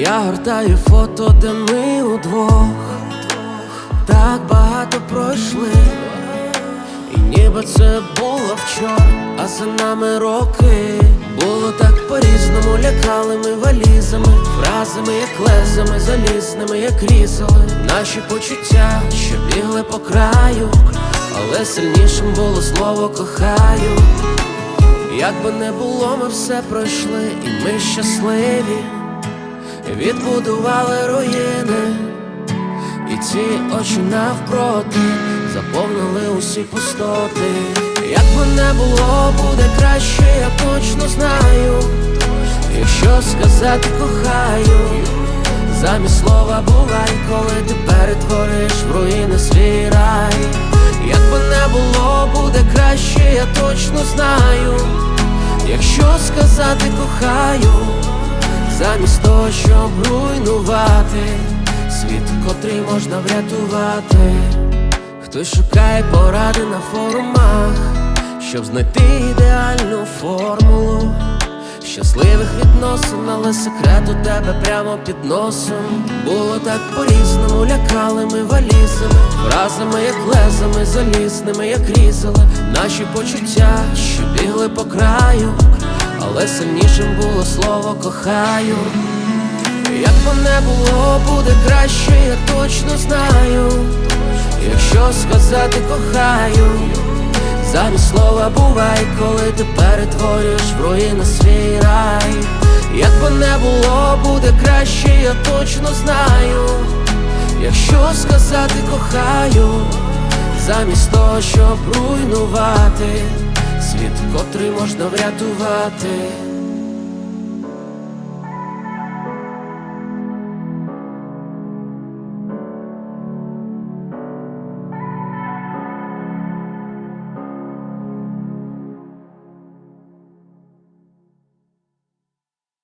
Я гортаю фото, де ми удвох так багато пройшли, і ніби це було вчора, а за нами роки. Було так по-різному, лякали ми валізами, фразами, як лезами, залізними, як різали наші почуття, що бігли по краю, але сильнішим було слово «кохаю». Як би не було, ми все пройшли, і ми щасливі, відбудували руїни, і ці очі навпроти заповнили усі пустоти. Як би не було, буде краще, я точно знаю. Якщо сказати «кохаю», замість слова «бувай», коли ти перетвориш в руїни свій рай. Як би не було, буде краще, я точно знаю. Якщо сказати «кохаю», замість того, щоб руйнувати світ, котрий можна врятувати. Хтось шукає поради на форумах, щоб знайти ідеальну формулу щасливих відносин, але секрет у тебе прямо під носом. Було так по-різному, лякали ми валізами, фразами, як лезами, залізними, як різали наші почуття, що бігли по краю, але сильнішим було слово «кохаю». Як би не було, буде краще, я точно знаю. Якщо сказати «кохаю», замість слова «бувай», коли ти перетворюєш в руїни свій рай. Як би не було, буде краще, я точно знаю. Якщо сказати «кохаю», замість того, щоб руйнувати світ, котрий можна врятувати.